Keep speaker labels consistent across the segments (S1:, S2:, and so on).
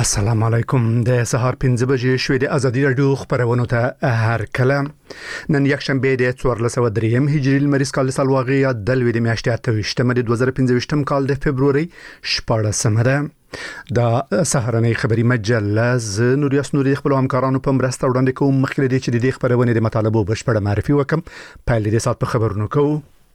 S1: السلام علیکم د سهار 5 بجې شوې د ازادي رادیو خبرونه ته هر کله نن یک شنبه د 1403 هجری لمریز کال سالواغي د لوي د میاشتې 28 د 2015 کال د فبرवरी 14 ده د سهارنۍ خبري مجله ز نوریاس نوري خپل همکارانو په مرسته وړاندې کوم مخکې د چې د خبرونه د مطالبه بشپړه معرفي وکم په لید سات په خبرونو کوو.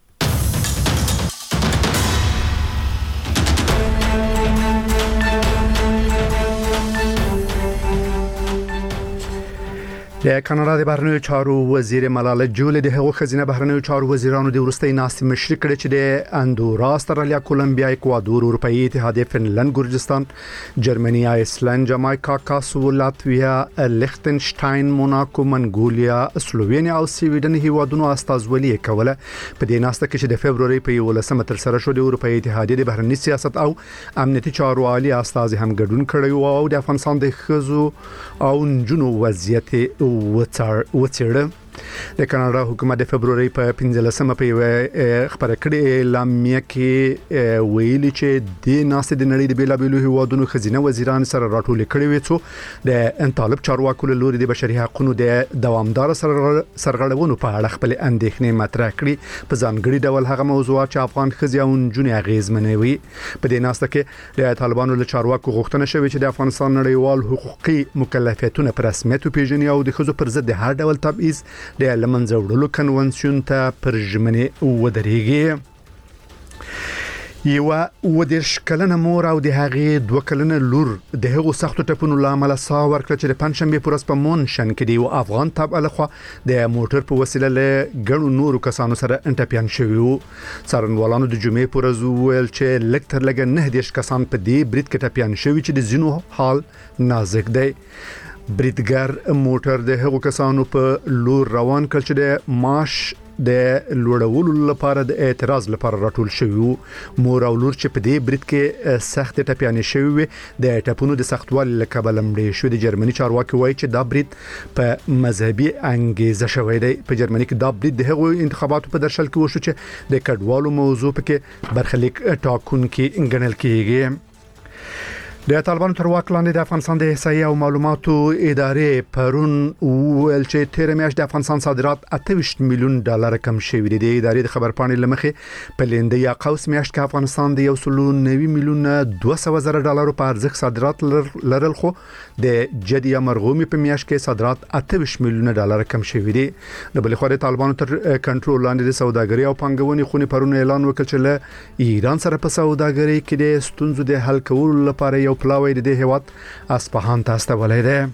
S1: د کاناډا د بهرنیو چارو وزیر ملاله جولې د هغو خزینه بهرنیو چارو وزیرانو د ورستۍ ناستې مشري کړې چې د اندورا، استرالیا، کولمبیا، اکوادور، اروپאי اتحادیه، فنلند، ګورجستان، جرمني، آیسلند، جامایکا، کاسو، لاتویا، لیختنشتاین، موناکو، منګولیا، سلووینیا او سویډن هیوادونو استازولي کوله. په دې ناسته کې چې د فبرवरी په 11 تر سره شو د اروپאי اتحادیه د بهرنی سیاست او امنیتي چارو عالی استاذ هم ګډون کړی او د افغانستان د خزو او نجونو وضعیت وڅېړه. د کاناډا حکومت د فبرवरी په 15مه په خبره کړې اعلامیه کې ویلي چې د ناسې د نړۍ د بیلابېلو هیوادونو خزینه وزیران سره راټول کړي وي چې د طالب چارواکو له لوري د بشري حقوقو د دوامدار سرغړونو په اړه خپل اندېښنې مطرح کړي. په ځانګړي ډول هغه موضوعات چې افغان خزي او نجونې اغیزمنوي. په دې ناسته کې د طالبانو له چارواکو غوښتنه شوې چې د افغانستان نړیوال حقوقي مکلفیتونه په رسمیت وپیژني او د خزو پر ضد د هر ډول تبعیض د لمنځه وړلو کنونسیون ته پر ژمنې ودرېږي. یو ودرش کلنه مور او د هغې 2 کلنه لور د هغو سختو ټپونو لامل ساه ورکړه چې د پنځشنبه پر ورځ په مونشن کې د یو افغان تابع لخوا د موټر په وسیله له ګڼو نورو کسانو سره انټپیان شوی وو. څارنوالانو د جمعې پر ورځ ویل چې لږ تر لږه 9 کسان په دې برید کې ټپیان شوی چې د زینو حال نازک دی. بریدګر موټر د هغو کسانو په لور روان کړ چې د معاش د لوړولو لپاره د اعتراض لپاره راټول شوی وو. مور او لور چې په دې برید کې سخت ټپیانې شوی وي د ټپونو د سختوالي له کبله مړې شوې. د جرمني چارواکي وایي چې دا برید په مذهبي انګیزه شوی دی. په جرمني کې دا برید د هغو انتخاباتو په درشل کې وشو چې د کډوالو موضوع پکې برخلیک ټاکونکي ګڼل کېږي. د طالبانو تر واک لاندې د افغانستان د احصایې او معلوماتو ادارې پرون ویل چې تیر میاشت د افغانستان صادرات 28 میلیون ډالر کم شوي دي. د ادارې د خبرپاڼې لمخې په لنډه یا قوس میاشت کې افغانستان د 190 میلیون 200 زره ډالر په ارزښت صادرات لرل، خو د جدي مرغومي په میاشت کې صادرات 28 میلیون ډالر کم شوي دي. د بل خو د طالبانو تر کنټرول لاندې د سوداګرۍ او پانګونې خونې پرون اعلان وکړ چې له ایران سره په سوداګرۍ کې د ستونزو د حل کولو لپاره یو پلاوی د هیواد اصفهان ته استولې ده.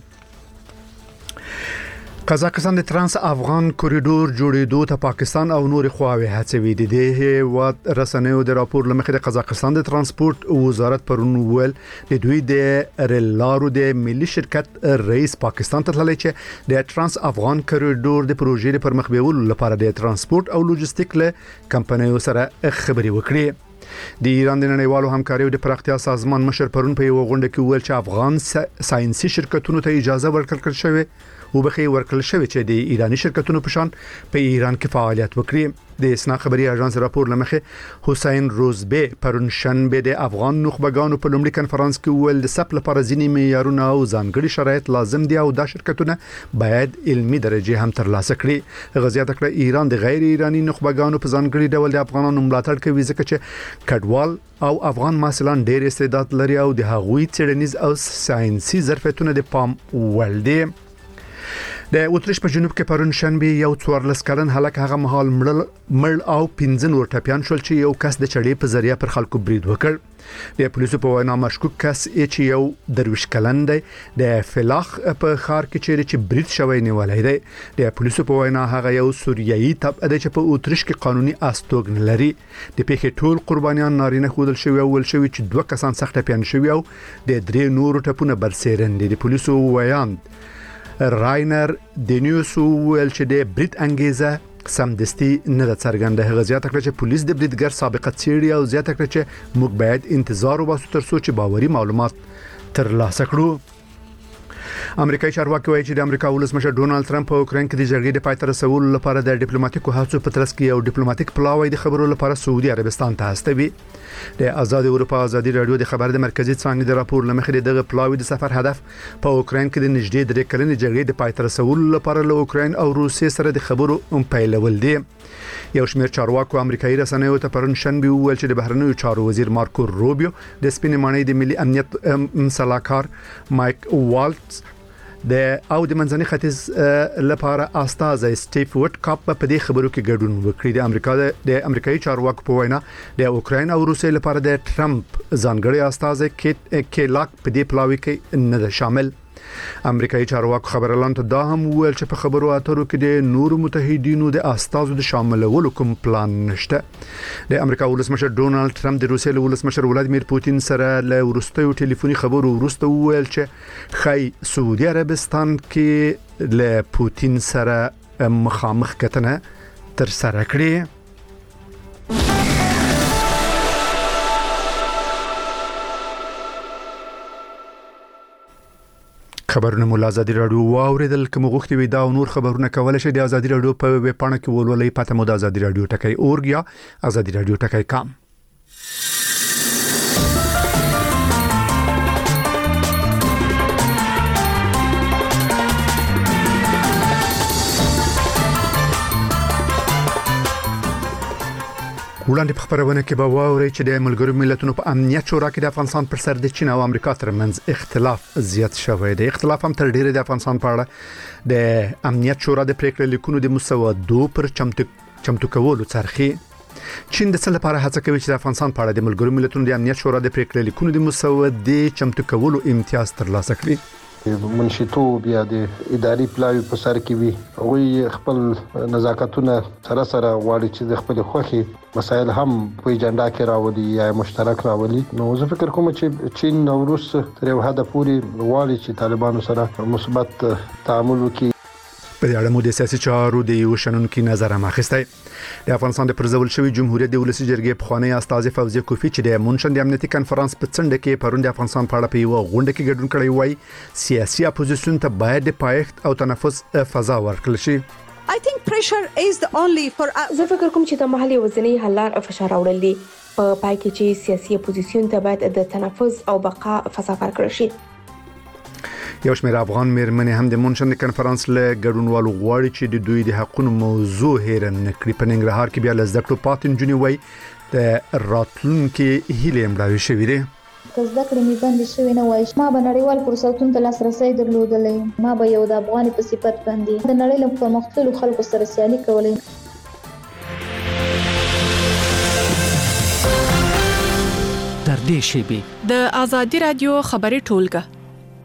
S1: قزاقستان د ترانس افغان کوریډور جوړېدو ته پاکستان او نور خواوې هڅوي. د هیواد رسنیو د راپور لمخې د قزاقستان د ترانسپورت وزارت پرون ویل د دوی د ریل لارو د ملي شرکت رئیس پاکستان ته تللی چې د ترانس افغان کوریډور د پروژې د پرمخ بیولو لپاره د ترانسپورت او لوجستیک له کمپنیو سره خبرې وکړي. د ایران د نړیوالو همکاریو د پراختیا سازمان مشر پرون په یو غونډه کې ویل چې افغان ساينسي شرکتونو ته اجازه ورکړل شوې چې د ایرانی شرکتونو په شان په ایران کې فعالیت وکړي. د اسنا خبري اژانس راپور لمخې حسین روزبه پرون شنبه د افغان نخبگانو په لومړي کنفرانس کې ویل د سپ لپاره ځینې معیارونه او ځانګړي شرایط لازم دي او دا شرکتونه باید علمي درجه هم ترلاسه کړي. غزيات کړه ایران د غیر ایرانی نخبگانو په ځانګړي ډول د افغانانو ملاتړ کوي ځکه چې کډوال او افغان محصلان ډېر استعداد لري او د هغوی څېړنیز او ساينسي ظرفیتونه د پام وړ دي. د اتریش په جنوب کې پرون شنبه یو 14 کلن هلک هغه مهال مړ او 15 ور ټپیان شول چې یو کس د چړې په ذریعہ پر خلکو برید وکړ. د پولیسو په وینا مشکوک کس چې یو درویش کلن دی د فلاخ په خار کې چې برید شوی نیولای دی. د پولیسو په وینا هغه یو سوریایي تبع دی چې په اتریش کې قانوني استوګن لري. د پیښې ټول قربانیان نارینه خودل شوی او ول شوی چې 2 کسان سخت ټپیان شوی او د 3 نورو ټپونه برسېرن دي. د پولیسو ویاند راینر دنیوس ویل چې د برید انګیزه سمدستي نه څرګنده. هغه زیاته کړه چې پولیس د بریدګر سابقه څېړي او زیاته کړه چې موږ باید انتظار وباسو تر څو چې باوري معلومات ترلاسه کړو. امریکایي چارواکي وایي چې د امریکا ولسمشر ډونالد ترامپ په اوکرين کې د جګړې د پای ته رسولو لپاره د ډیپلوماټیکو هڅو په ترڅ کې یو ډیپلوماټیک پلاوی د خبرو لپاره سعودي عربستان ته استوي. د آزاد اروپا ازادي رادیو د خبر د مرکزی څانګې د راپور لمخې دغه پلاوی د سفر هدف په اوکرين کې د نږدې 3 کلنې جګړې د پای ته رسولو لپاره له اوکرين او روسیې سره د خبرو پیلول دي. یو شمېر چارواکو امریکایي رسنیو ته پرون شنبه وویل چې د بهرنیو چارو وزیر مارکو روبیو د سپینې ماڼۍ د ملي امنیت صلاحکار مایک والټز د منځني ختیځ لپاره استازي سټیف وټکاپ په دې خبرو کې ګډون وکړي. د امریکایي چارواکو په وینا د اوکرين او روسیې لپاره د ټرمپ ځانګړي استازي کېلاک په دې پلاوی کې نه شامل. امریکایي چارواکو خبرلان ته دا هم وویل چې په خبرو اترو کې د نورو متحدینو د استازو د شاملولو کوم پلان نشته. د امریکا ولسمشر ډونالد ترامپ د روسیې ولسمشر ولادیمیر پوتین سره له وروستیو ټلیفوني خبرو وروسته وویل چې خای سعودي عربستان کې له پوتین سره مخامخ کتنه تر سره کړې. خبرونه مولا ازادي رادیو واوریدل. کوم غوښتي وي دا او نور خبرونه کولای شي د ازادي رادیو په ویب پاڼه کې ولولئ. پته مو د ازادي رادیو ټکی اورګ یا ازادي رادیو ټکی کام. وړاندې په خبرونه کې به واوري چې د ملګرو ملتونو په امنیت شورا کې د افغانستان پر سر د چین او امریکا ترمنځ اختلاف زیات شوی دی. اختلاف هم تر ډیره د افغانستان په اړه د امنیت شورا د پریکړې لیکونو د مسودو پر چمتو کولو څرخي. چین د څه لپاره هڅه کوي چې د افغانستان په اړه د ملګرو ملتونو د امنیت شورا د پریکړې لیکونو د مسودې چمتو کولو امتیاز ترلاسه کړي.
S2: منشتوب یا د اداري پلاوی په سر کې وي او خپل نزاکتونه سره غواړي چې د خپل خوخي مسایل هم په ایجنډا کې راوړي یا مشترک راوړي. نو زه فکر کوم چې چین او روس تر یو حد پورې غواړي چې طالبانو سره مثبت تعامل وکړي.
S1: په دې اړه مو د سیاسي چارو د یو شنونکو نظر هم اخیستی. د افغانستان د پرځول شوی جمهوریت د ولسی جرګې پخوانی استاد فوزیه کوفی چې د مونشن د امنیتي کانفرنس په څنډه کې پرون د افغانستان په اړه په یو غونډه کې ګډون کړی وای سیاسي اپوزیشن ته باید د پایښت او تنفس فضا ورکړل شي.
S3: I think pressure is the only for
S4: زه فکر کوم چې د محلي وزنی حل لار فشار راوړل دي په پای کې چې سیاسي اپوزیشن ته باید د تنفس او بقا فضا ورکړل شي.
S1: یو شمېر افغان مېرمنې هم د مونشن کانفرنس له ګډونوالو غواړي چې د دوی د حقوقو موضوع هېر نه کړي. په ننګرهار کې بیا لزده کړو پاتې نجونې وای د راتلونکي هیلې مړاوې شوې دي.
S5: که زده کړې مې بندې شوې نه وای ما به نړیوال فرصتونو ته لاسرسی درلودلی. ما به یو د افغاني په صفت باندې د نړۍ له پرمختللو خلکو سره سیالي کولی.
S6: تر دې شیبې
S7: د ازادي رادیو خبري ټولګه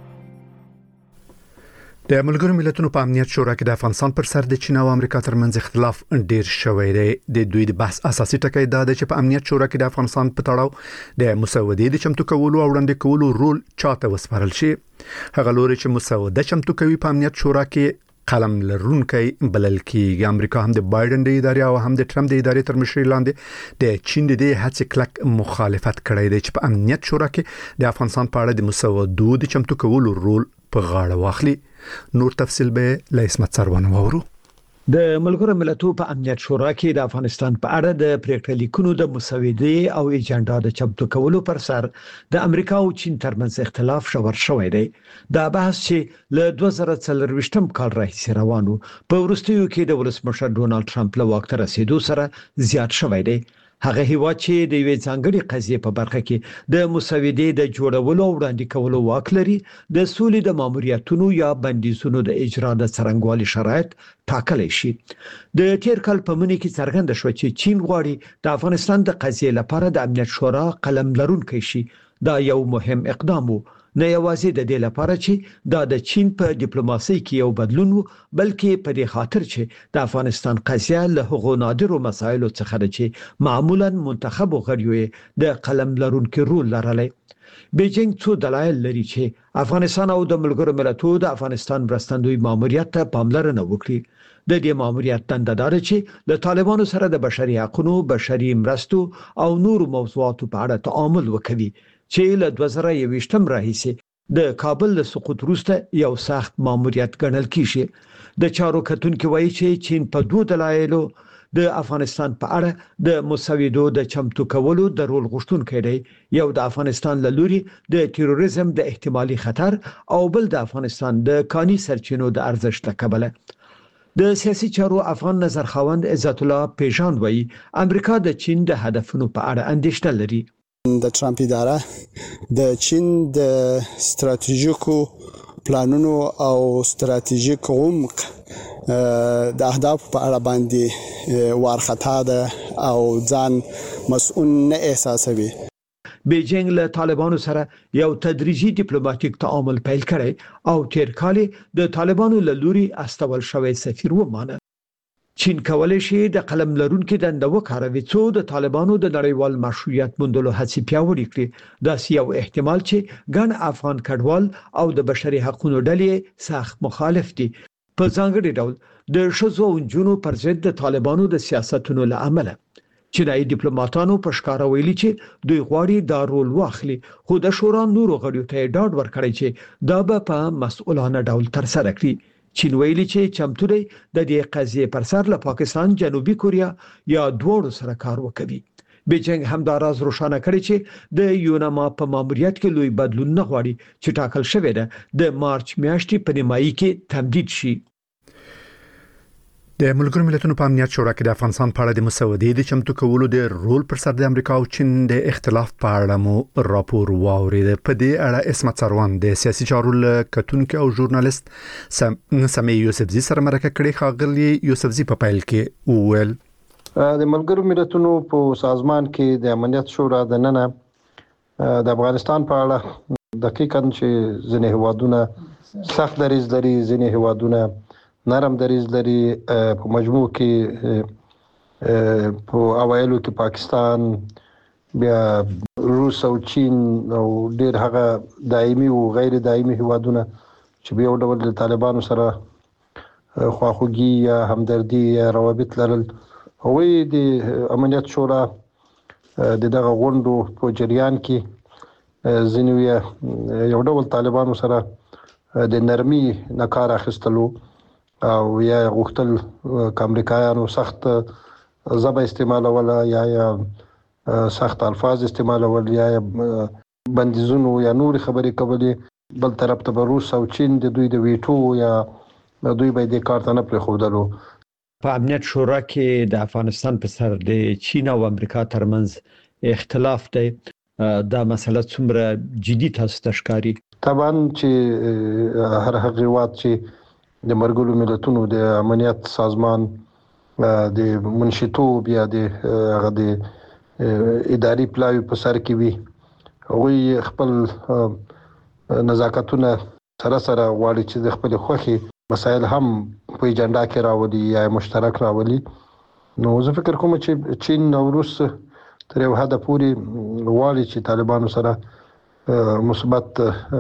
S1: د ملګرو ملتونو په امنیت شورا کې د افغانستان پر سر د چین او امریکا ترمنځ اختلاف ډیر شوی دی. د دوی د بحث اساسي ټکی دا دی چې په امنیت شورا کې د افغانستان په تړاو د مسودې د چمتو کولو او وړاندې کولو رول چاته وسپارل شي. هغه لوري چې مسوده چمتو کوي په امنیت شورا کې قلم لرونکي بلل کېږي. امریکا هم د بایدن د ادارې او هم د ټرمپ د ادارې تر مشرۍ لاندې د چین د هڅې کلک مخالفت کړی دی چې په امنیت شورا کې د افغانستان په اړه د مسودو د چمتو کولو رول په غاړه واخلي. نور تفصیل به له اسمت سروانه وورو.
S6: د ملګرو ملتونو په امنیت شورا کې د افغانستان په اړه د پریکړې لیکونو د مسودې او ایجنډا د چمتو کولو پر سر د امریکا او چین ترمنځ اختلاف شوی دی. دا بحث چې له 2024 کال راهیسې روانو په وروستیو کې د ولسمشر ډونالد ترامپ له واک ته رسیدو سره زیات شوی دی. هغه هیواد چې د یوې ځانګړي قضیې په برخه کې د مسودې د جوړولو او وړاندې کولو واک لري د سولې د ماموریتونو یا بندیزونو د اجرا د څرنګوالي شرایط ټاکلی شي. د تیر کال په منځ کې څرګنده شو چې چین غواړي د افغانستان د قضیې لپاره د امنیت شورا قلم لرونکي شي. دا یو مهم اقدام وو نه یوازې د دې لپاره چې دا د چین په ډیپلوماسي کې یو بدلون وو بلکې په دې خاطر چې د افغانستان قضیه له هغو نادرو مسایلو څخه ده چې معمولا منتخب غړیو د قلم لرونکي رول لرلی. بیجینګ څو دلایل لري چې افغانستان او د ملګرو ملتونو د افغانستان مرستندوی ماموریت ته پاملرنه وکړي. د دې ماموریت دنده دا ده چې د طالبانو سره د بشري حقوقو، بشري مرستو او نورو موضوعاتو په اړه تعامل وکړي چې له 2021 راهیسې د کابل له سقوط وروسته یو سخت ماموریت ګڼل کیږي د چارو کتونکو وایي چې چین په دوه دلایلو د افغانستان په اړه د مسودو د چمتو کولو د رول غوښتونکي دی یو د افغانستان له لوري د تروریزم د احتمالي خطر او بل د افغانستان د کاني سرچینو د ارزښت له کبله د سیاسي چارو افغان نظرخواند عزت الله پیژان وایي امریکا د چین د هدفونو په اړه اندېښنه لري
S8: د ټرمپ اداره د چین د ستراتیژیکو پلانونو او ستراتیژیک عمق د اهداف په اړه باندې وارخطا ده او ځان مسؤل نه احساسوي
S6: بیجینګ له طالبانو سره یو تدریجي ډیپلوماټیک تعامل پیل کړي او تیر کال د طالبانو له لوري استول شوی سفیر ومانه چین کولای شي د قلم لرونکو دنده وکاروي څو د طالبانو د نړیوال مشروعیت موندلو هڅې پیاوړې کړي دا یو احتمال چې ګڼ افغان کډوال او د بشري حقوقو ډلې سخت مخالف دي په ځانګړي ډول د شذو او جنونو پر ضد د طالبانو د سیاستونو له امله چینایي ډیپلوماټانو په ښکارا ویلي چې دوی غواړي دا رول واخلي خو د شورا نورو غړیو ته ډاډ ورکړي چې دا به په مسؤلانه ډول ترسره کړي چین ویلي چې چمتو دی د دې قضیې پر سر له پاکستان جنوبي کوریا یا دوړو سره کار وکړي بیجینګ هم دا راز روښانه کړی چې د یوناما په ماموریت کې لوی بدلون نه غواړي چې ټاکل شوی دی د مارچ میاشتې په نیمایي کې تمدید شي
S1: د ملګرو ملتونو په امنیت شورا کې د افغانستان په اړه د مسودې د چمتو کولو د رول پر سر د امریکا او چین د اختلاف په اړه مو راپور واورید په دې اړه اسمت سروان د سیاسي چارو کتونکو او ژورنالیست سمې یوسفزي سره مرکه کړې خاغلی یوسفزي په پیل کې وویل
S2: د ملګرو ملتونو په سازمان کې د امنیت شورا د ننه د افغانستان په اړه دقیقاً چې ځینې هوادونه سخت دریځ لري ځینې هوادونه نرم دریځ لري په مجموع کې په اوایلو کې پاکستان بیا روس او چین او ډیر هغه دایمي او غیر دایمي هوادونه چې بیا ډول د طالبانو سره خواخوږي یا همدردي یا روابط لرل هوی د امنیت شورا دغه غونډو په جریان کې ځینې یو ډول طالبانو سره د نرمي نکار اخیستلو او یا غوښتل امریکایانو سخت ضربه استعمالول یا سخت الفاظ استعمالول یا بندیزونو یا نور خبرې کولې بل طرف ته روس او چین د دوی د ویټو یا دوی به د کارت نه پرې خودلو
S6: په امنیت شورا کې د افغانستان په سر د چین او امریکا ترمنځ اختلاف دی دا مسله څومره جدي تاسو ته ښکاري
S2: طبعا چې هر هغه وخت چې د ملګرو ملتونو د امنیت سازمان د منشطوب یا د هغه د اداري پلاوی په سر کې وي وی خپل نزاکتونه سره غواړي چې د خپل خوخي مسایل هم په اجنډا کې راوړي یا مشترک راوړي نو زه فکر کوم چې چین او روس تر یو حد پورې غواړي چې طالبانو سره مثبت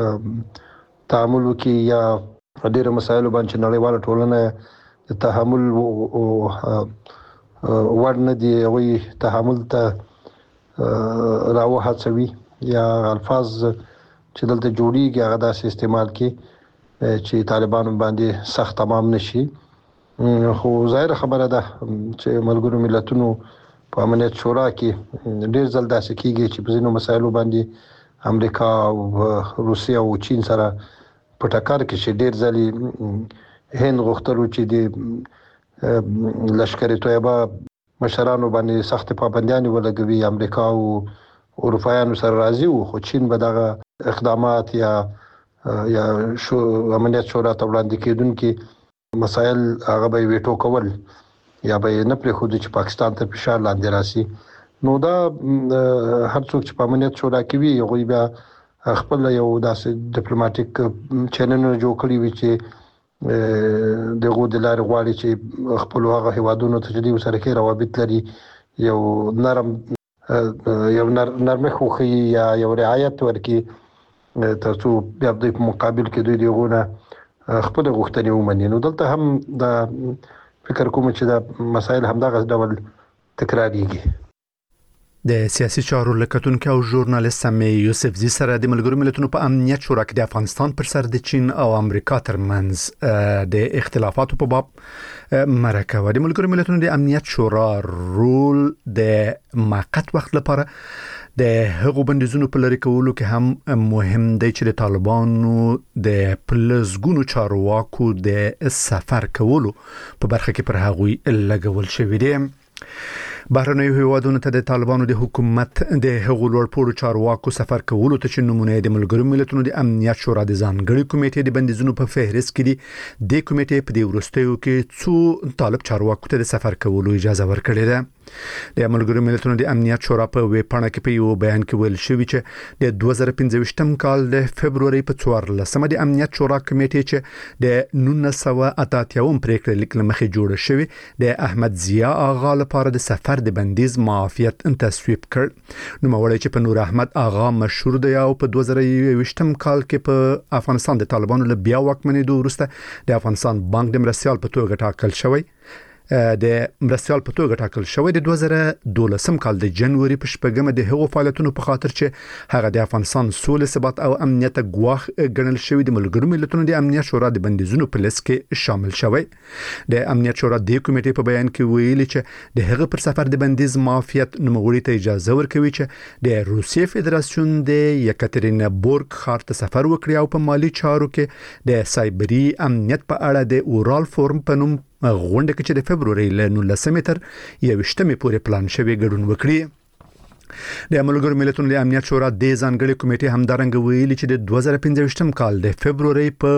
S2: تعامل وکړي یا ډېر مسایل باندې نړیواله ټولنه د تحمل وړ نه دی وي تحمل ته راوهڅوي یا الفاظ چې دلته جوړیږي هغه داسې استعمال کړي چې طالبانو باندې سخت تمام نشي خو ظاهر خبره ده چې ملګرو ملتونو په امنیت شورا کې ډېر ځل داسې کیږي چې په ځینو مسایلو باندې امریکا او روسیا او چین سره په ټکر کې چې ډېر ځلې هند غوښتلو چې د لشکر طیبه مشرانو باندې سخت پابندیان ولګوي امریکا او اروپایانو سره راضي وو خو چین به دغه اقدامات یا امنیت شورا ته وړاندې کېدونکي مسایل هغه به ویټو کول یا به نه پرې خو چې پاکستان ته فشار لاندې راسي نو دا هر څوک چې په امنیت شورا کې وي هغوی بیا خپل یو داسې ډیپلوماټیک چینلونه جوړ کړی وي چې دغه د لارې غواړي چې خپل هغه هیوادونو ته چې سره کې روابط لري یو نرمه خوخي یا یو رعایت ورکي ترڅو بیا د مقابل کې دوی دغه خپل غوښتنې ومني نو دلته هم د فکر کوم چې د مسایل همدغه ډول تکراریږي
S1: د سیاسي چارو لکتونکو او ژورنالیست سمي یوسفزي سره د ملګرو ملتونو په امنیت شورا کې د افغانستان پر سر د چین او امریکا ترمنځ د اختلافاتو په باب مرکه و. د ملګرو ملتونو د امنیت شورا رول د موقت وخت لپاره د هغو بندیزونو په لري کولو کې هم مهم دی چې د طالبانو د پلزګونو چارواکو د سفر کولو په برخه کې پر هغوی لګول شوی دی. بهرنیو هیوادونو ته د طالبانو د حکومت د هغو لوړپوړو چارواکو سفر کولو ته چې نمونه د ملګرو ملتونو د امنیت شورا د ځانګړي کمیټې د بندیزونو په فهرست کې دي. د کمیټې په دې وروستیو کې څو طالب چارواکو ته د سفر کولو اجازه ورکړې ده. د ملګرو ملتونو د امنیت شورا په ویبپاڼه کې په یو بیان کې ویل شوی چې د 2015م کال د فبرवरी په 14مه د امنیت شورا کمیټې چې د 1988 پریکړه لیک لمخې جوړه شوی د احمد ضیا آغا لپاره د سفر د بندیز معافیت تصویب کړ. نو مولوی چې په نور احمد آغا مشهور دی او په 2020م کال کې په افغانستان د طالبانو له بیا واکمنېدو وروسته د افغانستان بانک د مرستيال په توګه ټاکل شوی. د مرستيال په توګه ټاکل شوی د 2012 کال د جنوري په شپږمه د هغو فعالیتونو په خاطر چې هغه د افغانستان سولې ثبات او امنیت ګواښ ګڼل شوی د ملګرو ملتونو د امنیت شورا د بندیزونو په لیست کې شامل شوی. د امنیت شورا د کمیټې په بیان کې ویلي چې د هغه پر سفر د بندیز معافیت نوموړي ته اجازه ورکوي چې د روسیې فدراسیون د یکاترینبورګ ښار ته سفر وکړي او په مالی چارو کې د سایبری امنیت په اړه د اورال فورم په نوم غونډه کې چې د فبرवरी له 19 تر 21 پورې پلان شوی ګډون وکړي. د ملګرو ملتونو د امنیت شورا د ځانګړي کمیټې همدارنګه ویلي چې د 2015م کال د فبرवरी په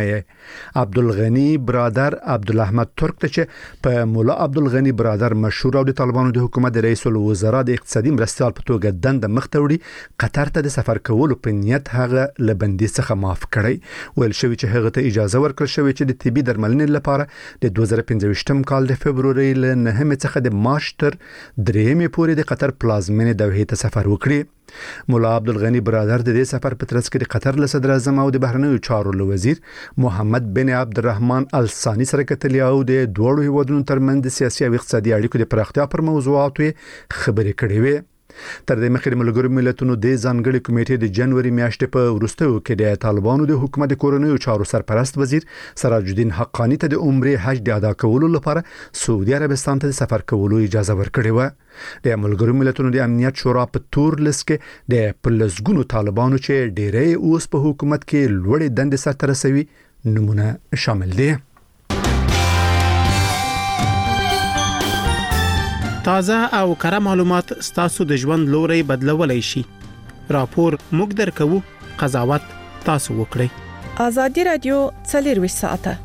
S1: 9 عبدالغنی برادر عبدالاحمد ترک ته چې په مولا عبدالغنی برادر مشهور او د طالبانو د حکومت د رئیس الوزرا د اقتصادي مرستيال په توګه دند مخته وړي قطر ته د سفر کولو په نیت هغه لبندي څخه معاف کړی. ویل شوی چې هغه ته اجازه ورکړل شوی چې د طبي درملنې لپاره د 2015م کال د فبرवरी له 9 څخه د مارچ تر 3 پورې د قطر پلازمینې دوحې ته سفر وکړي. مولا عبدالغنی برادر د دې سفر په ترڅ کې د قطر له صدر اعظم او د بهرنیو چارو وزیر محمد بن عبدالرحمن الثانی سره کتلي او د دوړو هیوادونو ترمنځ د سیاسي او اقتصادي اړیکو د پراختیا پر موضوعاتو خبرې کړې وې. تر دې مخکې ملګرو ملتونو د ځانګړي کمیټې د جنوري میاشتې په وروستیو کې د طالبانو د حکومت د کورنیو چارو سرپرست وزیر سراج الدین حقانی ته د عمره حج د ادا کولو لپاره سعودي عربستان ته سفر کولو اجازه ورکړې و. د ملګرو ملتونو د امنیت شورا په تور لیست کې د پلزګونو طالبانو چې ډېرې اوس په حکومت کې لوړې دندې سرته رسوي نمونه شامل دي.
S9: تازه او کره معلومات ستاسو د ژوند لوري بدلولای شي. راپور موږ درکو، قضاوت تاسو وکړئ.
S7: ازادي رادیو 24 ساعته.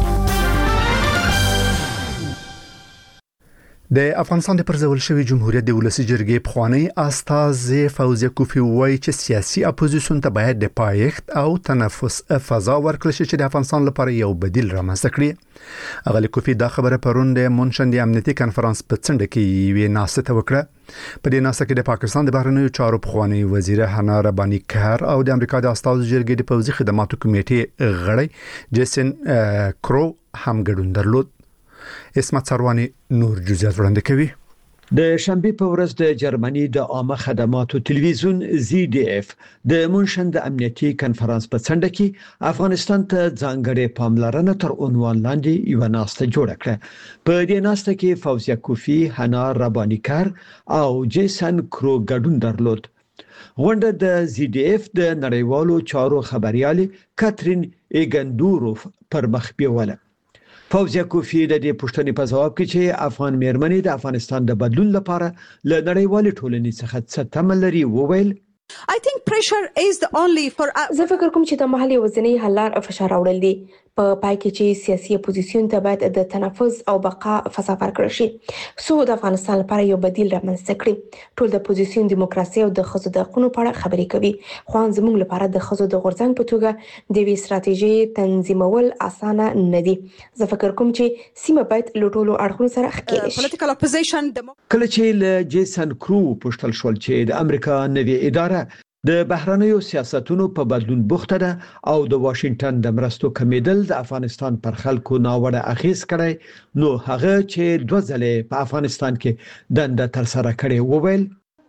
S1: د افغانستان د پرځول شوی جمهوریت د ولسی جرګې پخوانی استاذ فوزیه کوفی وایي چې سیاسي اپوزیشن ته باید د پایښت او تنفس فضا ورکړل شي چې د افغانستان لپاره یو بدیل رامنځته کړي. اغلی کوفی دا خبره پرون د مونشن د امنیتي کانفرنس په څنډه کې وی ناسته وکړه. په دې ناسته کې د پاکستان د بهرنیو چارو پخوانی وزیر حنا ربانی کار او د امریکا د استاذ جرګې د پوځي خدماتو کمیټې غړی جیسن کرو هم ګډون درلود. اسمت سروانی نور جزئیات وړاندې کوي.
S6: د شنبه په ورځ د جرمني د عامه خدماتو تلویزیون ZDF د مونشن د امنیتي کانفرنس په څنډه کې افغانستان ته ځانګړې پاملرنه تر عنوان لاندې یو ناسته جوړه کړه. په دې ناسته کې فوزیه کوفی، حنا ربانی کار او جیسن کرو ګډون درلود. غونډه د ZDF د نړیوالو چارو خبريالي کاترین ایګندوروف پر مخ بیوله. فوزیه کوفی د دې پوښتنې په جواب کې چې افغان مېرمنې د افغانستان د بدلون لپاره له نړیوالې ټولنې څخه څه تمه لري وویل.
S3: I think pressure is the only for
S4: زه فکر کوم چې د محلي وزنی حل لار فشار راوړل دي. په پای کې چې سیاسي اپوزیسیون ته باید د تنفس او بقا فضا ورکړل شي څو د افغانستان لپاره یو بدیل رامنځته کړي. ټول د اپوزیسیون دیموکراسي او د ښځو د حقوقو په اړه خبرې کوي، خو زموږ لپاره د ښځو د غورځنګ په توګه د وی ستراتیژي تنظیمول اسانه نه دي. زه فکر کوم چې سیمه باید له ټولو اړخونو سره ښکېل شي.
S3: political opposition
S6: کله چې له جیسن کرو پوښتل شول چې د امریکا نوې اداره د بهرنیو سیاستونو په بدلون بوخته ده او د واشنگټن د مرستو کمیدل د افغانستان پر خلکو ناوړه اغیز کړي، نو هغه چې دوه ځله په افغانستان کې دنده تر سره کړې وویل.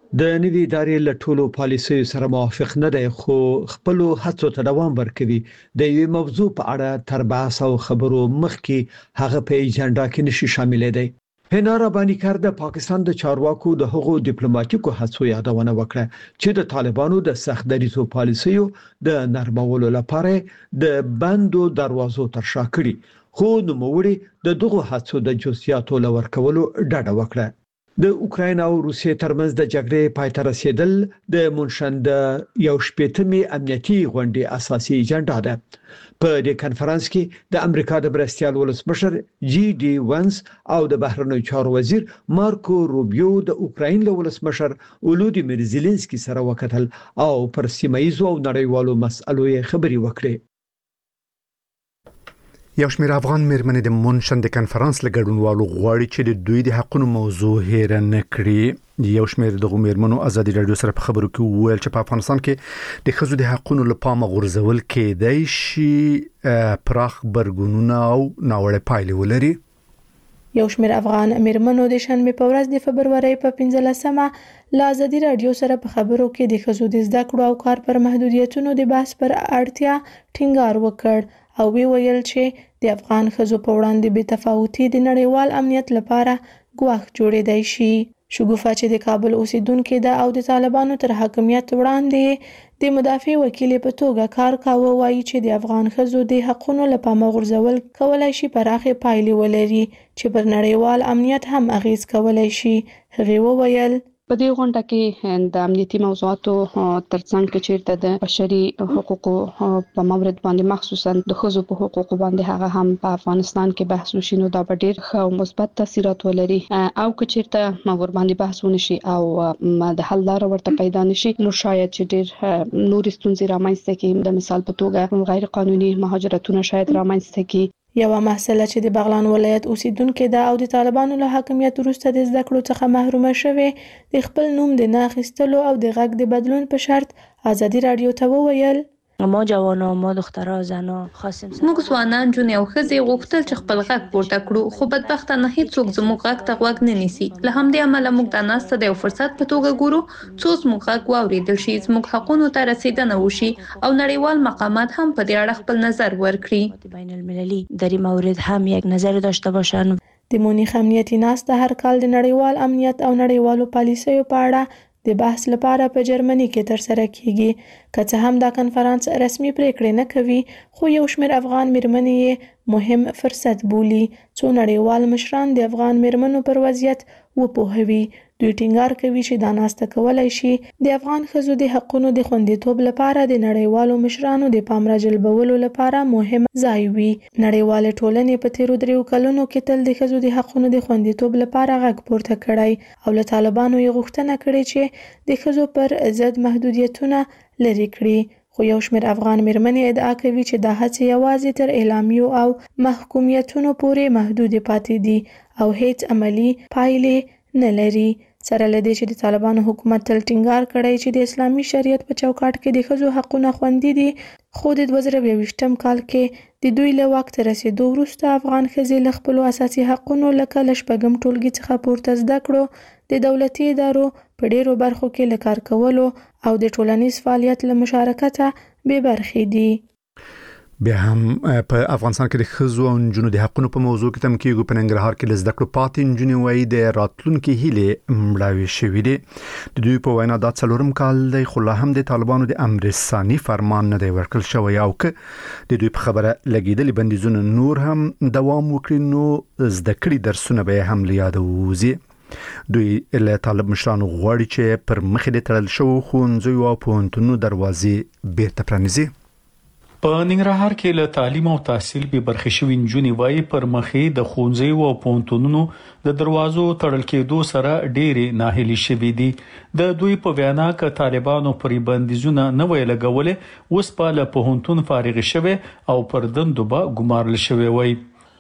S6: د نوي ادارې له ټولو پالیسیو سره موافق نه دی خو خپل هڅو ته دوام ورکوي د یوې موضوع په اړه تر بحث او خبرو مخکې هغه په ایجنډا کې نشي شاملې دی. هنا رباني کار د پاکستان د چارواکو د هغو ډیپلوماټیکو هڅو یادونه وکړه چې د طالبانو د سخت دریزو پالیسیو د نرمولو لپاره د بندو دروازو تر شا کړي خو نوموړي د دغه هڅو د جزئیاتو لور کولو ډاډ وکړه. د اوکراین او روسیې ترمنځ د جګړې پای ته رسیدل د مونشند یو شپږمې امنیتي غونډې اساسي ایجنډا ده. په دې کانفرنس کې د امریکا د برستیال ولسمشر جی ډي وانس او د بهرنیو چارو وزیر مارکو روبیو د اوکراین له ولسمشر ولودیمیر زيلنسکي سره وکتل او پر سیمه ییزو او نړیوالو مسألو یې خبري وکړي.
S1: یو شمېر افغان مېرمنې د مونشن د کانفرنس لګډونوالو غواړي چې د دوی د حقوقو موضوع هېر نه کړي. یو شمېر د مېرمنو ازادي رادیو سره په خبرو کې وویل چې په افغانستان کې د ښځو د حقوقو لپاره غورځول کېدای شي پراخ برګونونه او ناوړه پایلې ولري.
S10: یو شمېر افغان مېرمنو د شنبه په ورځ د فبرورۍ په 15مه له ازادي رادیو سره په خبرو کې د ښځو د زده کړو او کار پر محدودیتونو د بحث پر اړتیا ټینګار وکړ او وی ویل چې د افغان ښځو په وړاندې بې تفاوتي د نړیوال امنیت لپاره ګواښ جوړېدای شي. شګوفه چې د کابل اوسیدونکو ده او د طالبانو تر حاکمیت وړاندې د مدافع وکیل په توګه کار کاوه وایي چې د افغان ښځو د حقوقو لپاره غورځول کولای شي پراخه پایلې ولري چې پر نړیوال امنیت هم اغیز کولای شي. هغه وویل
S11: په دې غونډه کې د امنیتي موضوعاتو ترڅنګ کې چیرته د بشري حقوقو په مورد باندې مخصوصا د ښځو په حقوقو باندې هغه هم په افغانستان کې بحث وشي نو دا به ډېر ښه او مثبت تاثیرات ولري او که چیرته ور باندې بحث ونشي او د حل لاره ورته پیدا نشي نو شاید چې ډېر نور ستونزې رامنځته کړي. د مثال په توګه غیر قانوني مهاجرتونه شاید رامنځته کړي.
S10: یو محصله چې د بغلان ولایت اوسیدونکو ده او د طالبانو له حاکمیت وروسته د زده کړو څخه محرومه شوه د خپل نوم د نه اخیستلو او د غږ د بدلون په شرط ازادي رادیو ته وویل
S12: ما جوانا ما دخترها زنا خواستیم
S13: موږ ځوانان جون او ښځې غوښتل چې خپل غږ پورته کړو خو بدبختانه هیڅوک زموږ غږ ته غوږ نه نیسي. له همدې امله موږ دا ناسته د یو فرصت په توګه ګورو څو زموږ غږ واوریدل شي زموږ حقوقو ته رسیدنه وشي او نړیوال مقامات هم په دې اړه خپل نظر ورکړي.
S12: بین المللی در این مورد هم یک نظر داشته باشند.
S10: د مونیخ امنیتي ناسته هر کال د نړیوال امنیت او نړیوالو پالیسیو په اړه د بحث لپاره په جرمني کې تر سره کیږي. که څه هم دا کنفرانس رسمي پریکړې نه کوي خو یو شمېر افغان مېرمنې مهم فرصت بولي څو نړیوال مشران د افغان مېرمنو پر وضعیت وپوهوي. دوی ټینګار کوي چې دا ناسته کولای شي د افغان ښځو د حقوقو د خوندیتوب لپاره د نړیوالو مشرانو د پام راجلبولو لپاره مهم ځای وي. نړیوال ټولنې په تیرو 3 کلونو کې تل د ښځو د حقوقو د خوندیتوب لپاره غږ پورته کړی او له طالبانو یې غوښتنه کړې چې د ښځو پر ضد محدودیتونه لري کړي. خو یو شمېر افغان مېرمنې ادعا کوي چې دا هڅې یوازې تر اعلامیو او محکومیتونو پورې محدود پاتې دي او هیڅ عملی پایلې نه لري. سره لدې چې د طالبانو حکومت تل ټینګار کړی چې د اسلامي شریعت په چوکاټ کې د ښځو حقوقونه خوندي دي خو د 2022م کال کې د دوی له واک ته رسیدو وروسته افغان ښځې له خپلو اساسي حقوقو لکه له شپږم ټولګي څخه پورته زده کړو د دولتي ادارو په ډیرو برخو کې له کار کولو او د ټولنیز فعالیت له مشارکته بې برخې دي.
S1: بیا هم په افغانستان کې د ښځو او نجونو د حقوقو په موضوع کې تم کېږي. په ننګرهار کې د زده کړو پاتې نجونې وایي د راتلونکي هیلې مړاوې شوې دي. د دوی په وینا دا 4م کال دی خو لا هم د طالبانو د امر ثاني فرمان نه دی ورکړل شوی او که د دوی په خبره لګیدلې بندیزونه نور هم دوام وکړي نو زده کړې درسونه به هم له یاده ووځي. دوی له طالب مشرانو غواړي چې پر مخ د تړل شوو ښوونځیو او پوهنتونونو دروازې بیرته پرانیزي.
S14: په ننګرهار کې له تعلیم او تحصیل به برخې شوې نجونې وایي پر مخې د ښوونځیو او پوهنتونونو د دروازو تړل کېدو سره ډېرې ناهیلې شوې دي. د دوی په وینا کې طالبانو پرې بندیزونه نه وی لګولې اوس په له پوهنتون فارغ شوه او پر دندو به ګمارل شوی وای.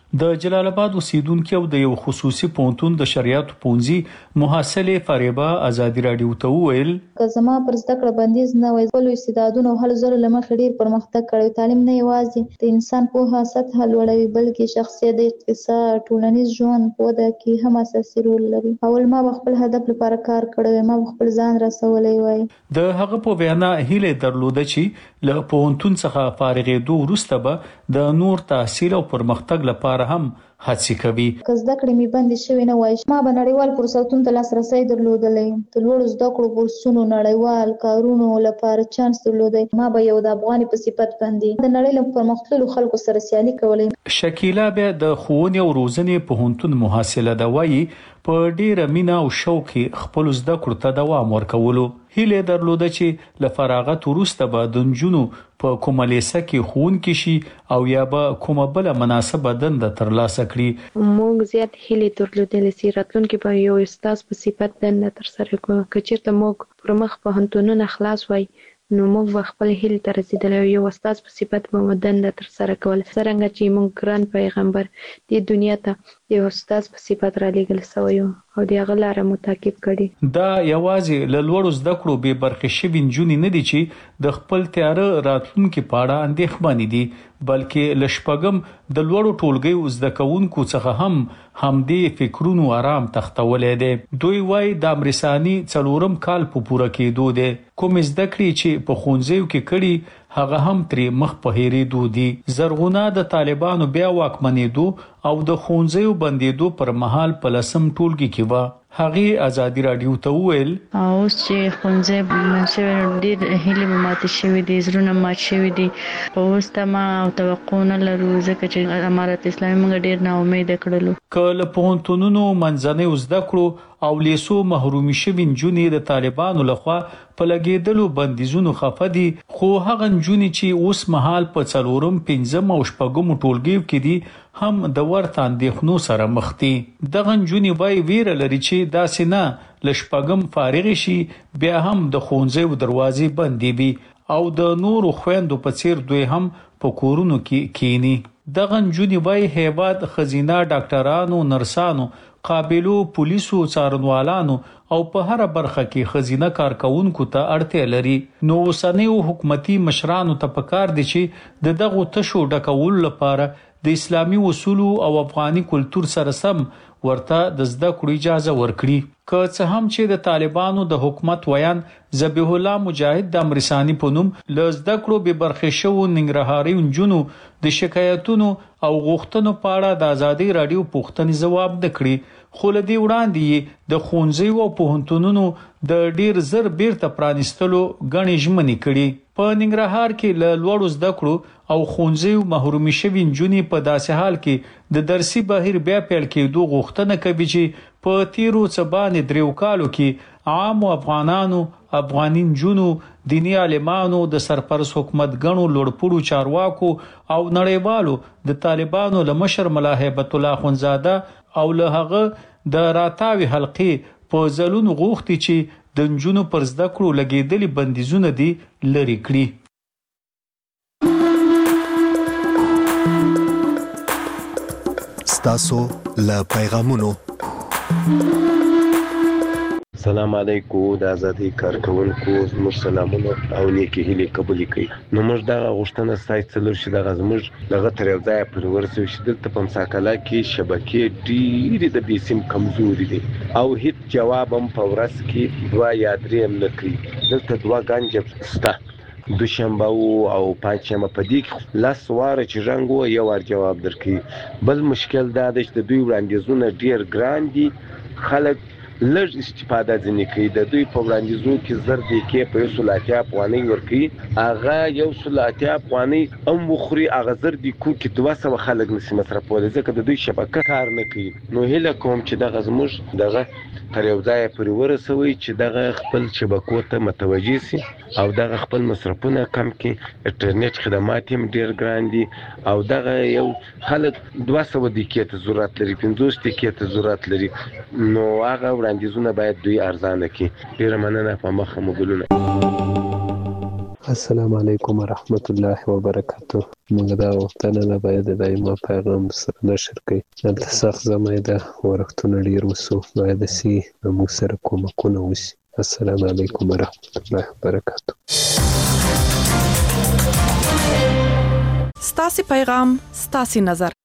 S14: د جلال آباد اوسیدونکو او د یو خصوصي پونتون د شریعت پونځي محصله فریبا ازادي رادیو ته ویل
S5: که زما پر زده کړه بندیز نه وای خپل استعدادونه او هل زر لمخ ډیر پرمختګ کړی. تعلیم نه یوازې د انسان په سطح لوړوي بلکې شخصیت، اقتصاد، ټولنیز ژوند په وده کې هم اساسي رول لري. اول ما خپل هدف لپاره کار کړی، ما خپل ځان رسولای وای.
S14: د هغه په وینا هیله درلوده چې له پونتون څخه فارغېدو وروسته به د نور تحصیل او پرمختګ لپاره هم هڅې کوي.
S5: که زده کړې مې بندې شوې نه وای ما به نړیوال فرصتونو ته لاسرسی درلودلی. د لوړو زده کړو بورسونو، نړیوال کارونو لپاره چانس درلودی. ما به یو د افغاني په صفت باندې د نړۍ له پرمختللو خلکو سره سیالي کولی.
S14: شکیلا بیا د ښوونې او روزنې پوهنتون محصله ده وایي په ډیره مینا او شوق خپل زده کړو ته دوام ورکولو. هیله درلوده چې له فراغت وروسته به د نجونو په کومه لیسه کې ښوونکي شي او یا به کومه بل مناسبه دنده ترلاسه کړي.
S11: موږ زیات هیله درلودلې چې راتلونکي به یو استاد په صفت دنده ترسره کړو. که چیرته موږ پر مخ پوهنتونونه خلاص وای نو موږ خپل هیله ته رسیدلی یو استاد په صفت به دنده ترسره کول. څرنګه چې موږ ګران پیغمبر د دنیا ته یو استاد په صفت را لېږل شوی او د هغه لاره متعقب کړي.
S14: دا یوازې له لوړو زده کړو بې برخې شوي نجونې نه دي چې د خپل تیاره راتلونکي په اړه اندېښمنې دي بلکې له شپږم د لوړو ټولګیو زده کوونکو څخه هم همدې فکرونو آرام تختولی دی. دوی وایي د امرساني 4م کال په پوره کېدو دی. کوم زده کړې چې په ښوونځیو کې کړي هغه هم ترې مخ په هېرېدو دي. زرغونه د طالبانو بیا واکمنېدو او د ښوونځیو بندېدو پر مهال په 10م ټولګي کې وه. هغې ازادي رادیو ته وویل
S12: اوس چې ښوونځی بند شوی ډېر هیلې مې ماتې شوي دي، زړونه مات شوي دي. په اوس تمه او توقع نه لرو ځکه چې امارت اسلامي موږ ډېر ناامیده کړلو.
S14: که له پوهنتونونو منځنیو زده کړو او لیسو محرومي شوي نجونې د طالبانو لخوا په لګېدلو بندیزونو خفه دي، خو هغه نجونې چې اوس مهال په 4م، 5م او 6م ټولګیو کې دي هم د ورته اندېښنو سره مخ دي. دغه نجونې وایي ویره لري چې داسې نه له 6م فارغې شي بیا هم د ښوونځیو دروازې بندې وي او د نورو خویندو په څیر دوی هم په کورونو کې کینی. دغه نجونې وایي هیواد خزینه ډاکټرانو، نرسانو، قابلو، پولیسو، څارنوالانو او په هر برخه کې خزینه کارکونکو ته اړتیا لري. نو اوسنیو حکومتي مشرانو ته پکار دي چې د دغو تشو ډکولو لپاره د اسلامي اصولو او افغاني کلچر سره سم ورته د زده کړو اجازه ورکړي. که څه هم چې د طالبانو د حکومت ویان ذبیح الله مجاهد د امرساني په نوم له زده کړو بې برخې شوو ننګرهاري نجونو د شکایتونو او غوښتنو په اړه د ازادي رادیو پوښتنې ځواب نه کړي. خو له دې وړاندې د ښوونځیو او پوهنتونونو د ډیر زر بیرته پرانیستلو غنې ژمنې کړي. په ننګرهار کې له لوړو زده کړو او ښوونځیو محرومي شوي نجونې په داسې حال کې د درسي بهیر بیا پیل کېدو غوښتنه کوي چې په تیرو څه باندې 3 کالو کې عامو افغانانو، افغاني نجونو، دینی عالمانو، د سرپرست حکومت ګڼو لوړپوړو چارواکو او نړیوالو د طالبانو له مشر ملا هیبت الله اخوندزاده او له هغه د راتاوي حلقې په ځلونو غوښتي چې د نجونو پر زده کړو لګېدلي بندیزونه دي لرې کړي.
S15: ستاسو له پیغامونو
S16: سلام علیکم د ازادي کارکونکو زموږ سلامونه او نیکی هیلې قبول کړئ. نو موږ دا غوښتنه ستاسو څلور شي دغه زموږ دغه تر یو ځای پر ورسو چې دلته په مساکله کې شبکې ډېرې د بیسیم کمزوري دي او هیڅ جواب هم په ورځ کې 2 یا 3 هم نه کوي. دلته 2 غنجه سته، دوشنبه او پنځشنبه په دې کې لاس واره چې رنګ یو ور جواب درکړي. بل مشکل دا دی چې د دوی وړاندیزونه ډېر ګران دي، خلک لږ استفاده ځنې کوي. د دوی په وړاندیزونو کې زر دقیقې په 180 افغانۍ ورکوي، هغه 180 افغانۍ هم وخوري، هغه زر دقیقو کې 200 خلک نشي مصرفولی ځکه د دوی شبکه کار نه کوي. نو هیله کوم چې دغه زموږ دغه تر یو ځای پورې ورسوي چې دغه خپل شبکو ته متوجه سي او دغه خپل مصرفونه کم کړي. انټرنیټ خدمات هم ډېر ګران دي او دغه یو خلک 200 دقیقې ته ضرورت لري، 50 دقیقې ته ضرورت لري. نو هغه وړاندیزونه باید دوی ارزانه کړي. ډېره مننه. په مخه مو ګلونه.
S17: السلام علیکم ورحمت الله وبرکاته.
S16: موږ دا وختونه نه باید دایمه پیغام سره نشر کړي دلته سخت زمای ده ورختونه ډیر وسو باید سي موږ سره کومکونه وشي. السلام علیکم ورحمت الله وبرکاته.
S7: ستاسو پیغام ستاسو نظر